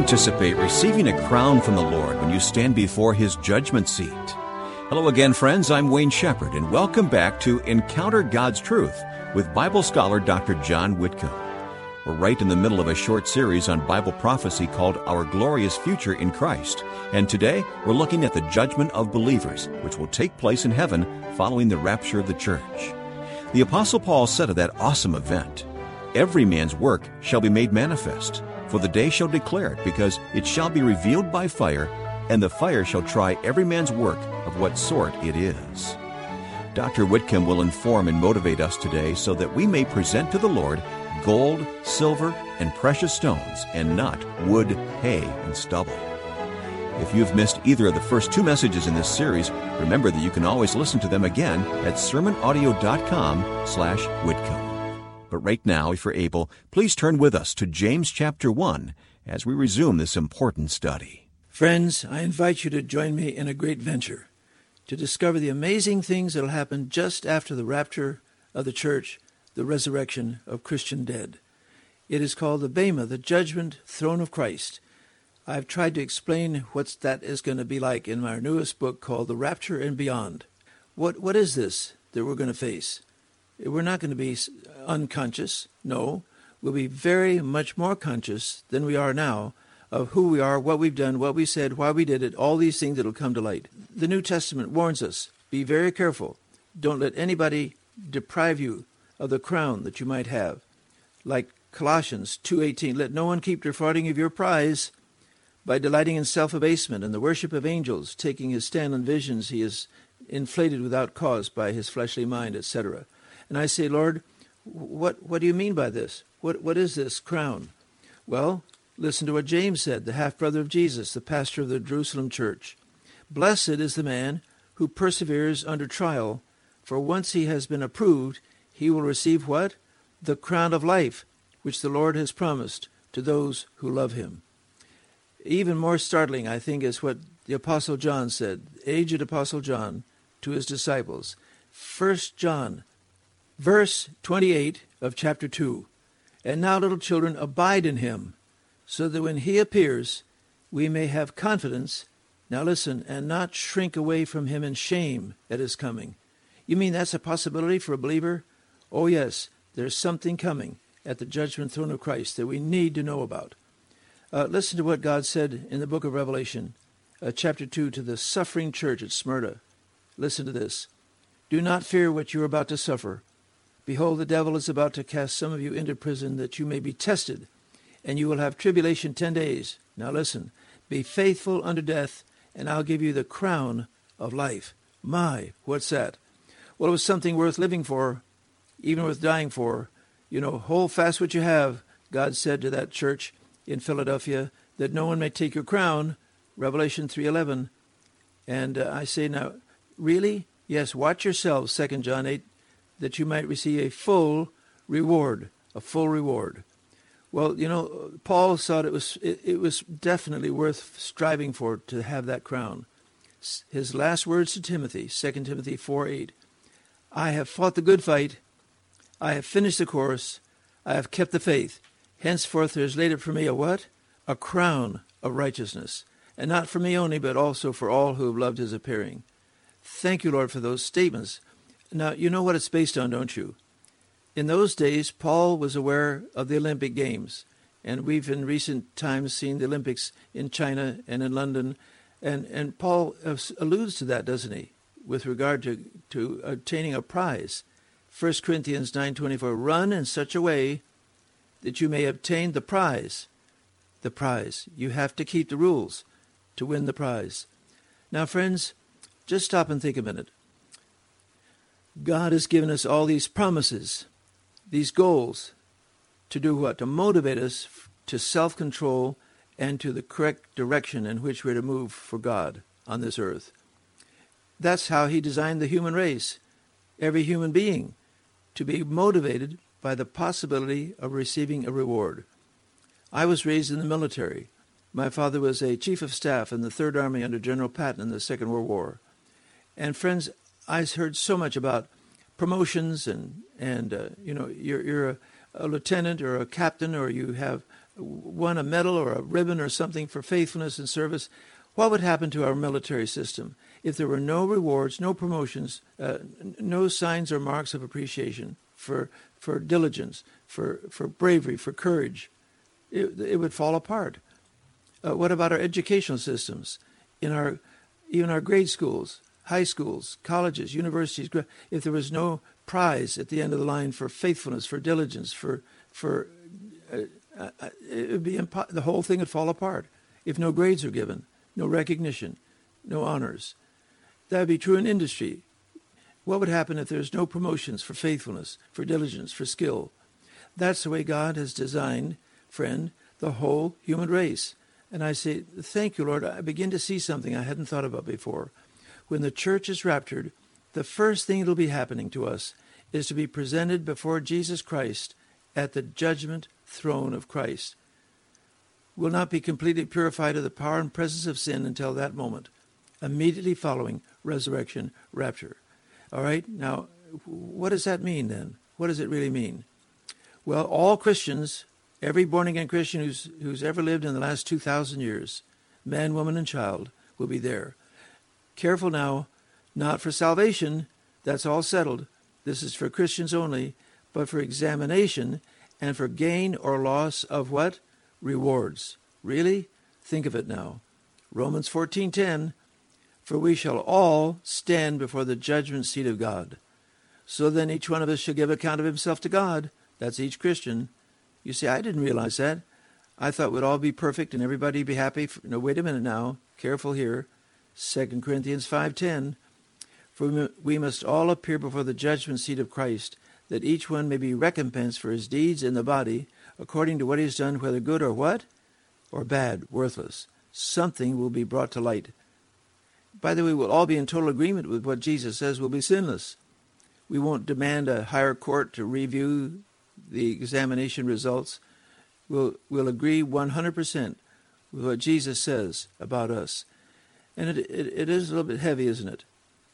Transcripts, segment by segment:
anticipate receiving a crown from the Lord when you stand before His judgment seat? Hello again, friends. I'm Wayne Shepherd, and welcome back to Encounter God's Truth with Bible scholar Dr. John Whitcomb. We're right in the middle of a short series on Bible prophecy called Our Glorious Future in Christ. And today, we're looking at the judgment of believers, which will take place in heaven following the rapture of the church. The Apostle Paul said of that awesome event, "Every man's work shall be made manifest, for the day shall declare it, because it shall be revealed by fire, and the fire shall try every man's work of what sort it is." Dr. Whitcomb will inform and motivate us today so that we may present to the Lord gold, silver, and precious stones, and not wood, hay, and stubble. If you've missed either of the first two messages in this series, remember that you can always listen to them again at sermonaudio.com/Whitcomb. But right now, if you're able, please turn with us to James chapter 1 as we resume this important study. Friends, I invite you to join me in a great venture to discover the amazing things that will happen just after the rapture of the church, the resurrection of Christian dead. It is called the Bema, the judgment throne of Christ. I've tried to explain what that is going to be like in my newest book called The Rapture and Beyond. What is this that we're going to face? We're not going to be unconscious. No, we'll be very much more conscious than we are now of who we are, what we've done, what we said, why we did it, all these things that will come to light. The New Testament warns us, be very careful. Don't let anybody deprive you of the crown that you might have. Like Colossians 2:18, let no one keep defrauding of your prize by delighting in self-abasement and the worship of angels, taking his stand on visions he is inflated without cause by his fleshly mind, etc. And I say, Lord, what do you mean by this? What is this crown? Well, listen to what James said, the half-brother of Jesus, the pastor of the Jerusalem church. Blessed is the man who perseveres under trial, for once he has been approved, he will receive what? The crown of life, which the Lord has promised to those who love him. Even more startling, I think, is what the Apostle John said, aged Apostle John, to his disciples. 1 John, verse 28 of chapter 2. And now, little children, abide in him, so that when he appears, we may have confidence, now listen, and not shrink away from him in shame at his coming. You mean that's a possibility for a believer? Oh yes, there's something coming at the judgment throne of Christ that we need to know about. Listen to what God said in the book of Revelation, chapter 2, to the suffering church at Smyrna. Listen to this. Do not fear what you are about to suffer. Behold, the devil is about to cast some of you into prison that you may be tested, and you will have tribulation 10 days. Now listen, be faithful unto death, and I'll give you the crown of life. My, what's that? Well, it was something worth living for, even worth dying for. You know, hold fast what you have, God said to that church in Philadelphia, that no one may take your crown, Revelation 3:11. And I say now, really? Yes, watch yourselves, 2 John 8, that you might receive a full reward, a full reward. Well, you know, Paul thought it was definitely worth striving for to have that crown. His last words to Timothy, 2 Timothy 4:8, I have fought the good fight, I have finished the course, I have kept the faith. Henceforth there is laid up for me a what? A crown of righteousness. And not for me only, but also for all who have loved his appearing. Thank you, Lord, for those statements. Now, you know what it's based on, don't you? In those days, Paul was aware of the Olympic Games. And we've in recent times seen the Olympics in China and in London. And Paul alludes to that, doesn't he? With regard to obtaining a prize. 1 Corinthians 9:24, run in such a way that you may obtain the prize. The prize. You have to keep the rules to win the prize. Now, friends, just stop and think a minute. God has given us all these promises, these goals, to do what? To motivate us to self-control and to the correct direction in which we're to move for God on this earth. That's how he designed the human race, every human being, to be motivated by the possibility of receiving a reward. I was raised in the military. My father was a chief of staff in the Third Army under General Patton in the Second World War. And friends, I heard so much about promotions and you know, you're a lieutenant or a captain, or you have won a medal or a ribbon or something for faithfulness and service, what would happen to our military system if there were no rewards, no promotions, no signs or marks of appreciation for diligence, for bravery, for courage? It would fall apart. What about our educational systems? Even our grade schools, high schools, colleges, universities, if there was no prize at the end of the line for faithfulness, for diligence, it would be the whole thing would fall apart. If no grades are given, no recognition, no honors. That would be true in industry. What would happen if there's no promotions for faithfulness, for diligence, for skill? That's the way God has designed, friend, the whole human race. And I say, thank you, Lord. I begin to see something I hadn't thought about before. When the church is raptured, the first thing that will be happening to us is to be presented before Jesus Christ at the judgment throne of Christ. We'll not be completely purified of the power and presence of sin until that moment, immediately following resurrection, rapture. All right? Now, what does that mean then? What does it really mean? Well, all Christians, every born-again Christian who's ever lived in the last 2,000 years, man, woman, and child, will be there. Careful now, not for salvation, that's all settled. This is for Christians only, but for examination and for gain or loss of what? Rewards. Really? Think of it now. Romans 14:10, for we shall all stand before the judgment seat of God. So then each one of us shall give account of himself to God. That's each Christian. You see, I didn't realize that. I thought we'd all be perfect and everybody be happy. No, wait a minute now. Careful here. 2 Corinthians 5:10, for we must all appear before the judgment seat of Christ, that each one may be recompensed for his deeds in the body, according to what he has done, whether good or what? Or bad, worthless. Something will be brought to light. By the way, we'll all be in total agreement with what Jesus says will be sinless. We won't demand a higher court to review the examination results. We'll agree 100% with what Jesus says about us. And it is a little bit heavy, isn't it?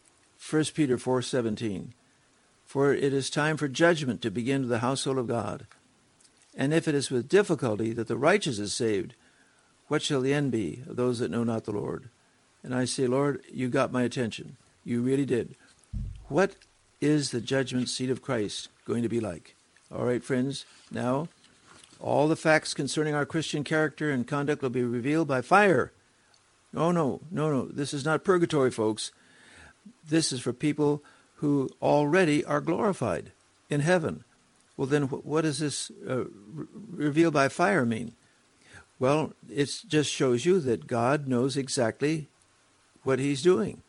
1 Peter 4:17. For it is time for judgment to begin to the household of God. And if it is with difficulty that the righteous is saved, what shall the end be of those that know not the Lord? And I say, Lord, you got my attention. You really did. What is the judgment seat of Christ going to be like? All right, friends, now all the facts concerning our Christian character and conduct will be revealed by fire. No. This is not purgatory, folks. This is for people who already are glorified in heaven. Well, then what does this revealed by fire mean? Well, it just shows you that God knows exactly what he's doing.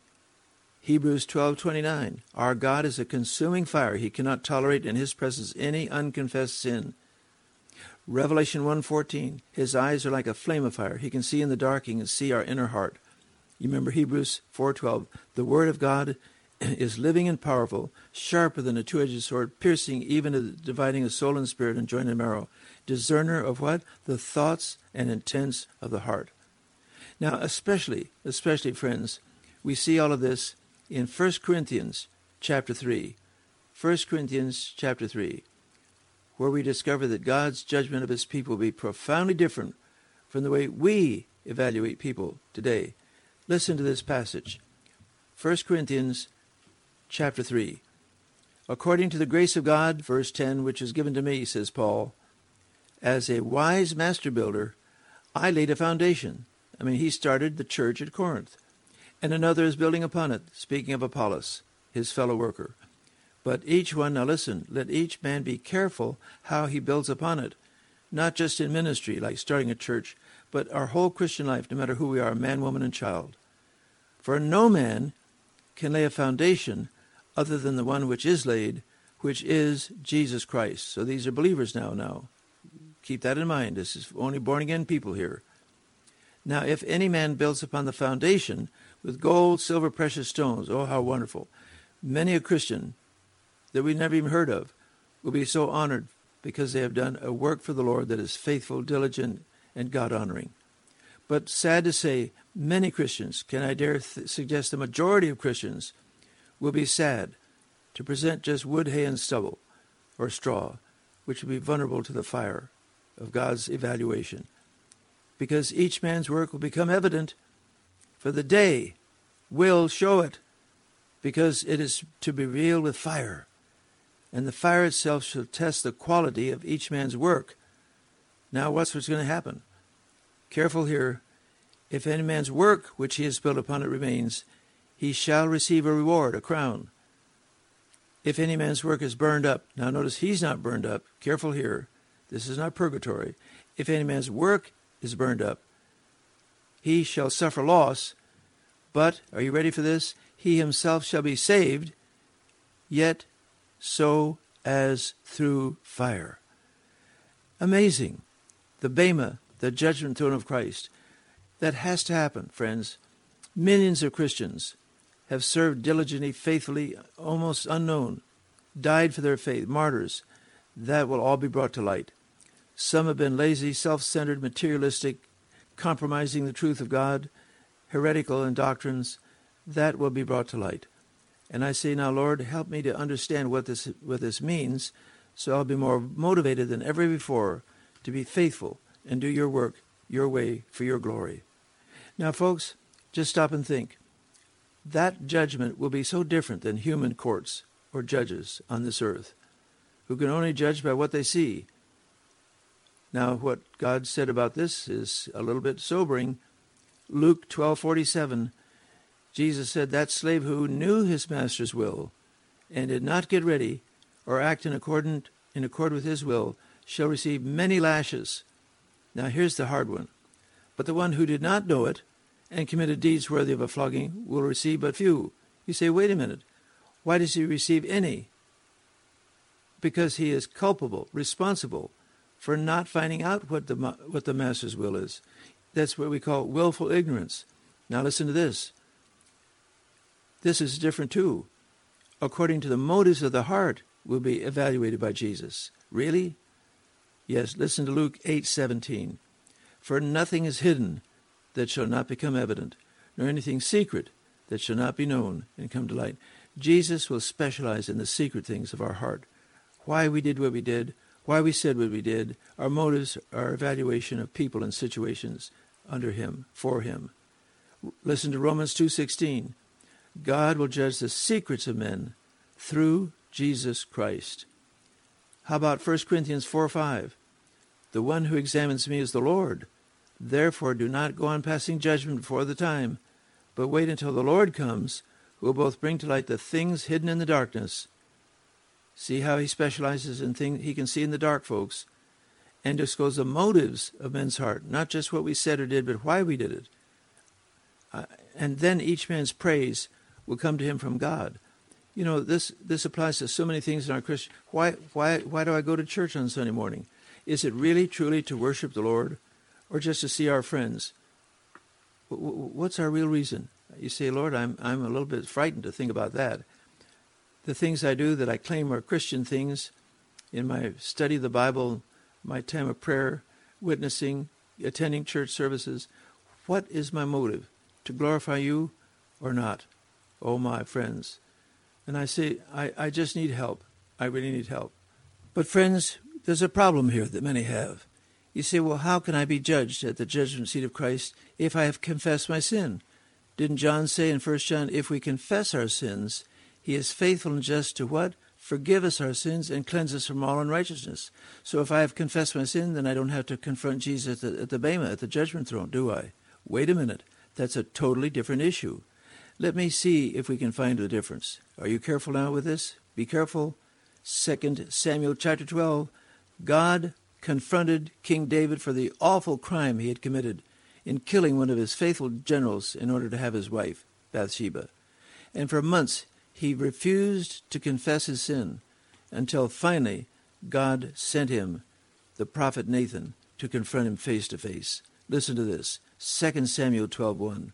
Hebrews 12:29, our God is a consuming fire. He cannot tolerate in his presence any unconfessed sin. Revelation 1:14, his eyes are like a flame of fire. He can see in the dark. He can see our inner heart. You remember Hebrews 4:12, the word of God is living and powerful, sharper than a two-edged sword, piercing even to dividing of soul and spirit and joint and marrow, discerner of what? The thoughts and intents of the heart. Now, especially, friends, we see all of this in 1 Corinthians chapter 3. 1 Corinthians chapter 3, where we discover that God's judgment of his people will be profoundly different from the way we evaluate people today. Listen to this passage. 1 Corinthians chapter 3. According to the grace of God, verse 10, which is given to me, says Paul, as a wise master builder, I laid a foundation. He started the church at Corinth. And another is building upon it, speaking of Apollos, his fellow worker. But each one, now listen, let each man be careful how he builds upon it, not just in ministry, like starting a church, but our whole Christian life, no matter who we are, man, woman, and child. For no man can lay a foundation other than the one which is laid, which is Jesus Christ. So these are believers now. Keep that in mind. This is only born-again people here. Now, if any man builds upon the foundation with gold, silver, precious stones, oh, how wonderful. Many a Christian that we've never even heard of will be so honored because they have done a work for the Lord that is faithful, diligent, and God-honoring. But sad to say, many Christians, can I dare suggest the majority of Christians, will be sad to present just wood, hay, and stubble, or straw, which will be vulnerable to the fire of God's evaluation. Because each man's work will become evident, for the day will show it, because it is to be revealed with fire. And the fire itself shall test the quality of each man's work. Now what's going to happen? Careful here. If any man's work which he has built upon it remains, he shall receive a reward, a crown. If any man's work is burned up, now notice he's not burned up. Careful here. This is not purgatory. If any man's work is burned up, he shall suffer loss. But, are you ready for this? He himself shall be saved, yet so as through fire. Amazing. The Bema, the judgment throne of Christ. That has to happen, friends. Millions of Christians have served diligently, faithfully, almost unknown, died for their faith, martyrs. That will all be brought to light. Some have been lazy, self-centered, materialistic, compromising the truth of God, heretical in doctrines. That will be brought to light. And I say, now, Lord, help me to understand what this means, so I'll be more motivated than ever before to be faithful and do your work your way for your glory. Now, folks, just stop and think. That judgment will be so different than human courts or judges on this earth, who can only judge by what they see. Now, what God said about this is a little bit sobering. Luke 12:47, Jesus said, that slave who knew his master's will and did not get ready or act in accord with his will shall receive many lashes. Now, here's the hard one. But the one who did not know it and committed deeds worthy of a flogging will receive but few. You say, wait a minute. Why does he receive any? Because he is culpable, responsible for not finding out what the master's will is. That's what we call willful ignorance. Now listen to this. This is different too. According to the motives of the heart will be evaluated by Jesus. Really? Yes, listen to Luke 8:17. For nothing is hidden that shall not become evident, nor anything secret that shall not be known and come to light. Jesus will specialize in the secret things of our heart. Why we did what we did, why we said what we did, our motives, our evaluation of people and situations under him, for him. Listen to Romans 2:16. God will judge the secrets of men through Jesus Christ. How about 1 Corinthians 4:5? The one who examines me is the Lord. Therefore do not go on passing judgment before the time, but wait until the Lord comes, who will both bring to light the things hidden in the darkness. See how he specializes in things he can see in the dark, folks, and disclose the motives of men's heart, not just what we said or did, but why we did it. And then each man's praise will come to him from God. You know, this applies to so many things in our Christian. Why do I go to church on Sunday morning? Is it really, truly to worship the Lord, or just to see our friends? What's our real reason? You say, Lord, I'm a little bit frightened to think about that. The things I do that I claim are Christian things, in my study of the Bible, my time of prayer, witnessing, attending church services, what is my motive? To glorify you or not? Oh, my friends. And I say, I just need help. I really need help. But friends, there's a problem here that many have. You say, well, how can I be judged at the judgment seat of Christ if I have confessed my sin? Didn't John say in 1 John, if we confess our sins, he is faithful and just to what? Forgive us our sins and cleanse us from all unrighteousness. So if I have confessed my sin, then I don't have to confront Jesus at the Bema, at the judgment throne, do I? Wait a minute. That's a totally different issue. Let me see if we can find the difference. Are you careful now with this? Be careful. 2 Samuel chapter 12. God confronted King David for the awful crime he had committed in killing one of his faithful generals in order to have his wife, Bathsheba. And for months he refused to confess his sin until finally God sent him the prophet Nathan to confront him face to face. Listen to this, 2 Samuel 12:1.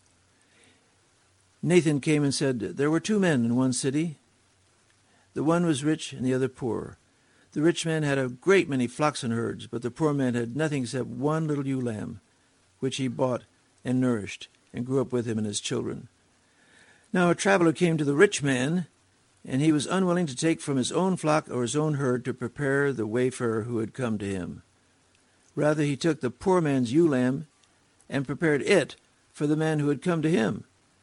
Nathan came and said, there were two men in one city. The one was rich and the other poor. The rich man had a great many flocks and herds, but the poor man had nothing except one little ewe lamb, which he bought and nourished and grew up with him and his children. Now a traveler came to the rich man, and he was unwilling to take from his own flock or his own herd to prepare the wayfarer who had come to him. Rather, he took the poor man's ewe lamb and prepared it for the man who had come to him.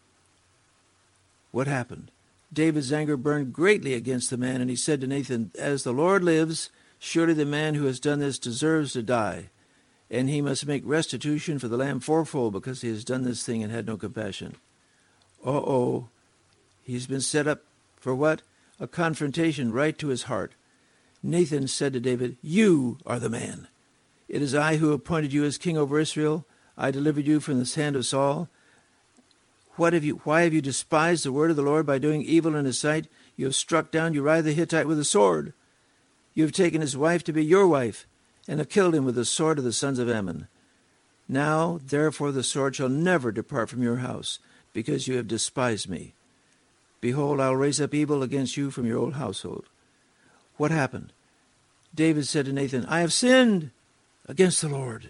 What happened? David's anger burned greatly against the man, and he said to Nathan, "As the Lord lives, surely the man who has done this deserves to die, and he must make restitution for the lamb fourfold, because he has done this thing and had no compassion." Uh-oh. He's been set up for what? A confrontation right to his heart. Nathan said to David, "You are the man. It is I who appointed you as king over Israel. I delivered you from the hand of Saul. Why have you despised the word of the Lord by doing evil in his sight? You have struck down Uriah the Hittite with a sword. You have taken his wife to be your wife, and have killed him with the sword of the sons of Ammon. Now, therefore, the sword shall never depart from your house, because you have despised me. Behold, I will raise up evil against you from your old household." What happened? David said to Nathan, "I have sinned against the Lord."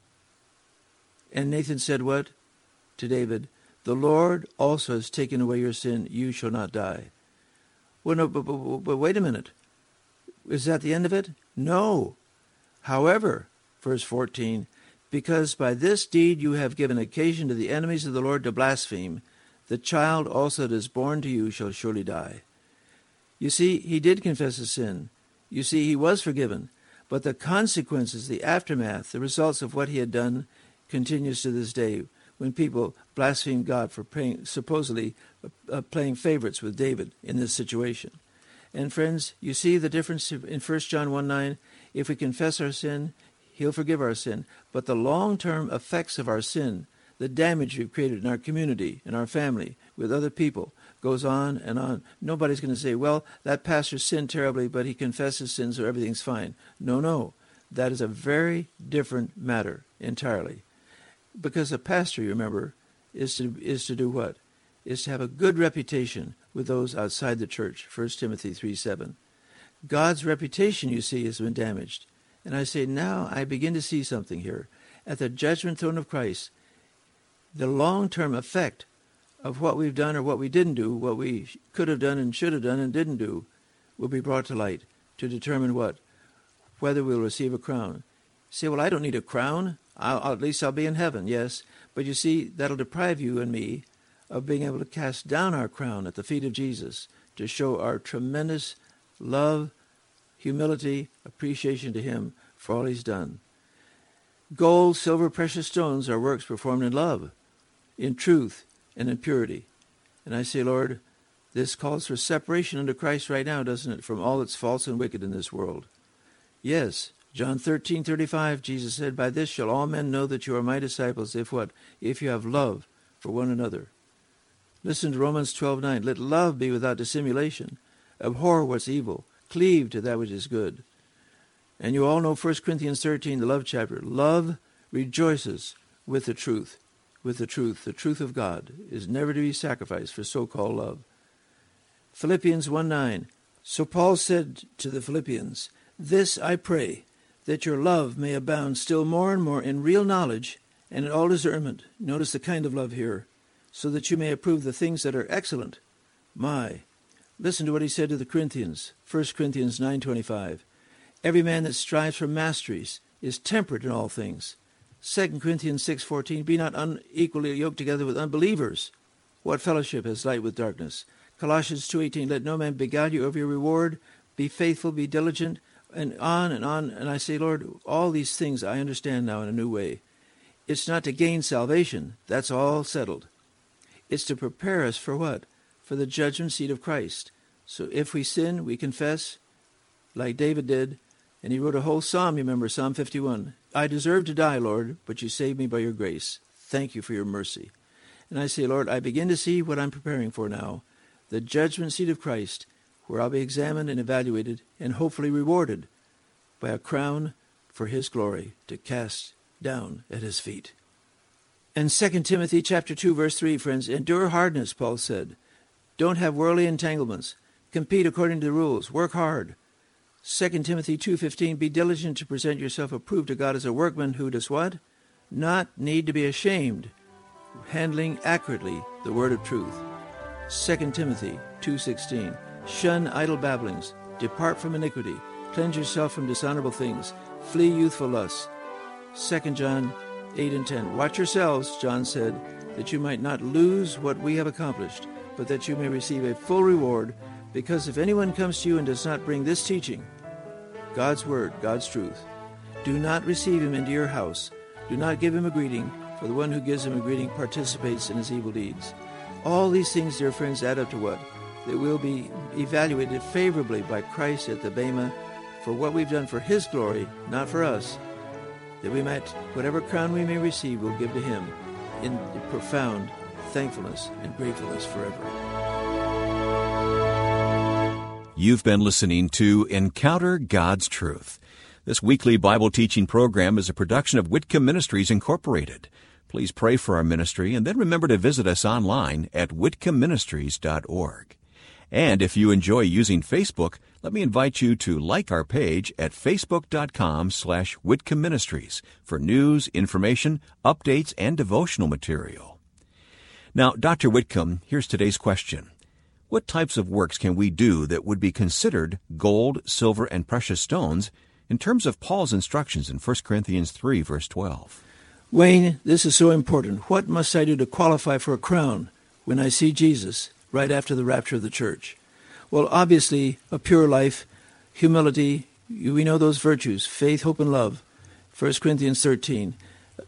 And Nathan said what? To David, "The Lord also has taken away your sin. You shall not die." Well, no, but wait a minute. Is that the end of it? No. However, verse 14, "Because by this deed you have given occasion to the enemies of the Lord to blaspheme, the child also that is born to you shall surely die." You see, he did confess his sin. You see, he was forgiven. But the consequences, the aftermath, the results of what he had done continues to this day, when people blaspheme God for supposedly playing favorites with David in this situation. And friends, you see the difference in 1 John 1:9. If we confess our sin, he'll forgive our sin. But the long-term effects of our sin, the damage we've created in our community, in our family, with other people, goes on and on. Nobody's going to say, "Well, that pastor sinned terribly, but he confessed his sins, so everything's fine." No. That is a very different matter entirely. Because a pastor, you remember, is to do what? Is to have a good reputation with those outside the church, 1 Timothy 3:7. God's reputation, you see, has been damaged. And I say, now I begin to see something here. At the judgment throne of Christ, the long-term effect of what we've done or what we didn't do, what we could have done and should have done and didn't do, will be brought to light to determine what? Whether we'll receive a crown. Say, "Well, I don't need a crown. At least I'll be in heaven." Yes, but you see, that'll deprive you and me of being able to cast down our crown at the feet of Jesus to show our tremendous love, humility, appreciation to him for all he's done. Gold, silver, precious stones are works performed in love, in truth, and in purity. And I say, Lord, this calls for separation under Christ right now, doesn't it, from all that's false and wicked in this world? Yes, John 13:35, Jesus said, "By this shall all men know that you are my disciples, if what? If you have love for one another." Listen to Romans 12:9. "Let love be without dissimulation. Abhor what's evil. Cleave to that which is good." And you all know 1 Corinthians 13, the love chapter. Love rejoices with the truth. With the truth. The truth of God is never to be sacrificed for so-called love. Philippians 1:9. "So Paul said to the Philippians, 'This I pray, that your love may abound still more and more in real knowledge and in all discernment.'" Notice the kind of love here. "So that you may approve the things that are excellent." Listen to what he said to the Corinthians, 1 Corinthians 9:25. "Every man that strives for masteries is temperate in all things." 2 Corinthians 6:14, "Be not unequally yoked together with unbelievers. What fellowship has light with darkness?" Colossians 2:18, "Let no man beguile you of your reward. Be faithful, be diligent," and on and on. And I say, Lord, all these things I understand now in a new way. It's not to gain salvation. That's all settled. It's to prepare us for what? For the judgment seat of Christ. So if we sin, we confess, like David did, and he wrote a whole psalm, you remember, Psalm 51. "I deserve to die, Lord, but you saved me by your grace. Thank you for your mercy." And I say, Lord, I begin to see what I'm preparing for now, the judgment seat of Christ, where I'll be examined and evaluated and hopefully rewarded by a crown for his glory to cast down at his feet. And 2 Timothy chapter 2, verse 3, friends, "Endure hardness," Paul said. Don't have worldly entanglements. Compete according to the rules. Work hard. 2 Timothy 2:15, "Be diligent to present yourself approved to God as a workman who does what? Not need to be ashamed, handling accurately the word of truth." 2 Timothy 2:16, "Shun idle babblings. Depart from iniquity. Cleanse yourself from dishonorable things. Flee youthful lusts. 2 John 8 and 10. Watch yourselves, John said, that you might not lose what we have accomplished, but that you may receive a full reward, because if anyone comes to you and does not bring this teaching, God's word, God's truth, do not receive him into your house. Do not give him a greeting, for the one who gives him a greeting participates in his evil deeds. All these things, dear friends, add up to what? That we'll be evaluated favorably by Christ at the Bema for what we've done for his glory, not for us, that we might, whatever crown we may receive, we'll give to him in profound thankfulness and gratefulness forever. You've been listening to Encounter God's Truth. This weekly Bible teaching program is a production of Whitcomb Ministries, Incorporated. Please pray for our ministry, and then remember to visit us online at whitcombministries.org. And if you enjoy using Facebook, let me invite you to like our page at facebook.com/Whitcomb Ministries for news, information, updates, and devotional material. Now, Dr. Whitcomb, here's today's question. What types of works can we do that would be considered gold, silver, and precious stones in terms of Paul's instructions in 1 Corinthians 3, verse 12? Wayne, this is so important. What must I do to qualify for a crown when I see Jesus right after the rapture of the church? Well, obviously, a pure life, humility, we know those virtues, faith, hope, and love, 1 Corinthians 13.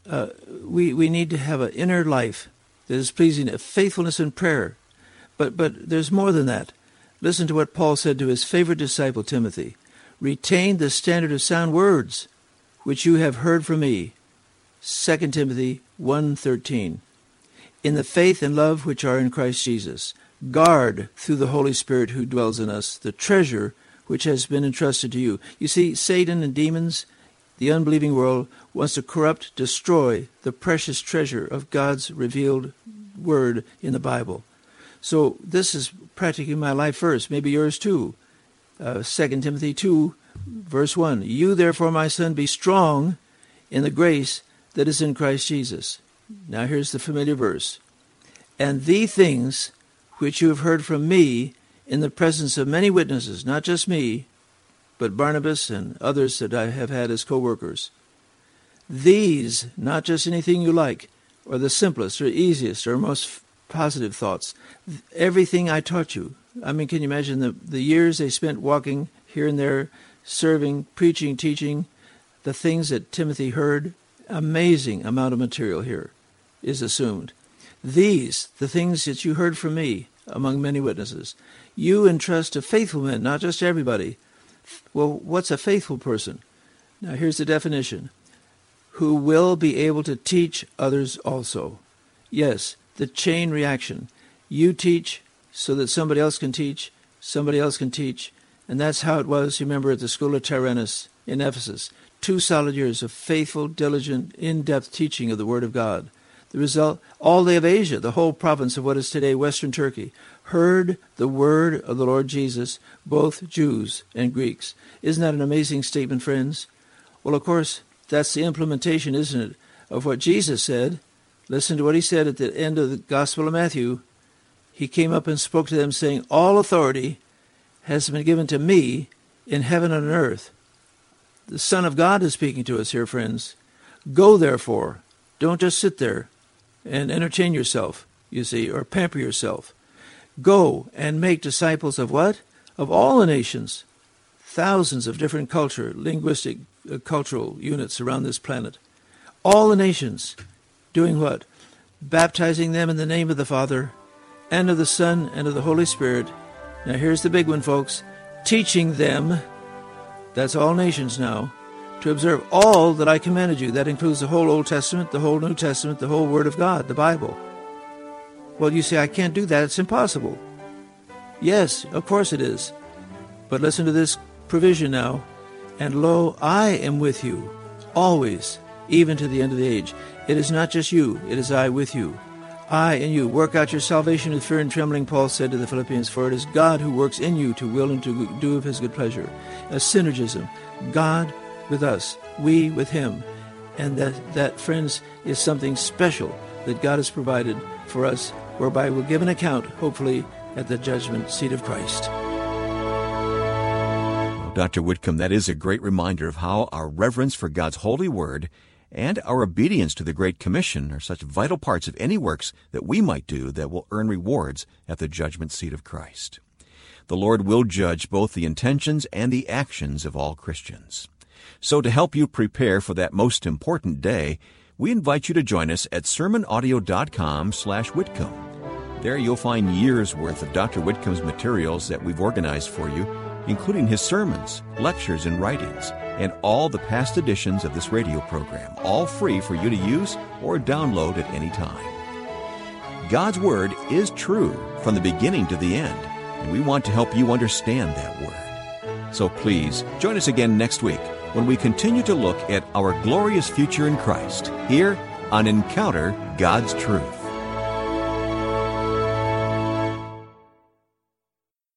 We need to have an inner life that is pleasing, a faithfulness in prayer. But there's more than that. Listen to what Paul said to his favorite disciple, Timothy. Retain the standard of sound words, which you have heard from me. 2 Timothy 1:13. In the faith and love which are in Christ Jesus, guard through the Holy Spirit who dwells in us the treasure which has been entrusted to you. You see, Satan and demons, the unbelieving world, wants to corrupt, destroy the precious treasure of God's revealed word in the Bible. So this is practically my life verse, maybe yours too. 2 Timothy 2, verse 1. You therefore, my son, be strong in the grace that is in Christ Jesus. Now here's the familiar verse. And the things which you have heard from me in the presence of many witnesses, not just me, but Barnabas and others that I have had as co-workers. These, not just anything you like, or the simplest or easiest or most positive thoughts. Everything I taught you. I mean, can you imagine the years they spent walking here and there, serving, preaching, teaching, the things that Timothy heard? Amazing amount of material here is assumed. These, the things that you heard from me among many witnesses, you entrust to faithful men, not just everybody. Well, what's a faithful person? Now here's the definition. Who will be able to teach others also. Yes, the chain reaction. You teach so that somebody else can teach, and that's how it was, you remember, at the school of Tyrannus in Ephesus. 2 solid years of faithful, diligent, in-depth teaching of the Word of God. The result, all of Asia, the whole province of what is today Western Turkey, heard the word of the Lord Jesus, both Jews and Greeks. Isn't that an amazing statement, friends? Well, of course, that's the implementation, isn't it, of what Jesus said. Listen to what he said at the end of the Gospel of Matthew. He came up and spoke to them, saying, all authority has been given to me in heaven and on earth. The Son of God is speaking to us here, friends. Go, therefore. Don't just sit there and entertain yourself, you see, or pamper yourself. Go and make disciples of what? Of all the nations. Thousands of different linguistic, cultural units around this planet. All the nations. Doing what? Baptizing them in the name of the Father, and of the Son, and of the Holy Spirit. Now here's the big one, folks. Teaching them, that's all nations now, to observe all that I commanded you. That includes the whole Old Testament, the whole New Testament, the whole Word of God, the Bible. Well, you say, I can't do that. It's impossible. Yes, of course it is. But listen to this provision now. And lo, I am with you, always, even to the end of the age. It is not just you, it is I with you. I and you. Work out your salvation with fear and trembling, Paul said to the Philippians, for it is God who works in you to will and to do of his good pleasure. A synergism. God with us, we with him. And that, friends, is something special that God has provided for us, whereby we'll give an account, hopefully, at the judgment seat of Christ. Well, Dr. Whitcomb, that is a great reminder of how our reverence for God's holy word and our obedience to the Great Commission are such vital parts of any works that we might do that will earn rewards at the judgment seat of Christ. The Lord will judge both the intentions and the actions of all Christians. So to help you prepare for that most important day, we invite you to join us at sermonaudio.com/Whitcomb. There you'll find years' worth of Dr. Whitcomb's materials that we've organized for you, including his sermons, lectures, and writings, and all the past editions of this radio program, all free for you to use or download at any time. God's Word is true from the beginning to the end, and we want to help you understand that Word. So please, join us again next week when we continue to look at our glorious future in Christ, here on Encounter God's Truth.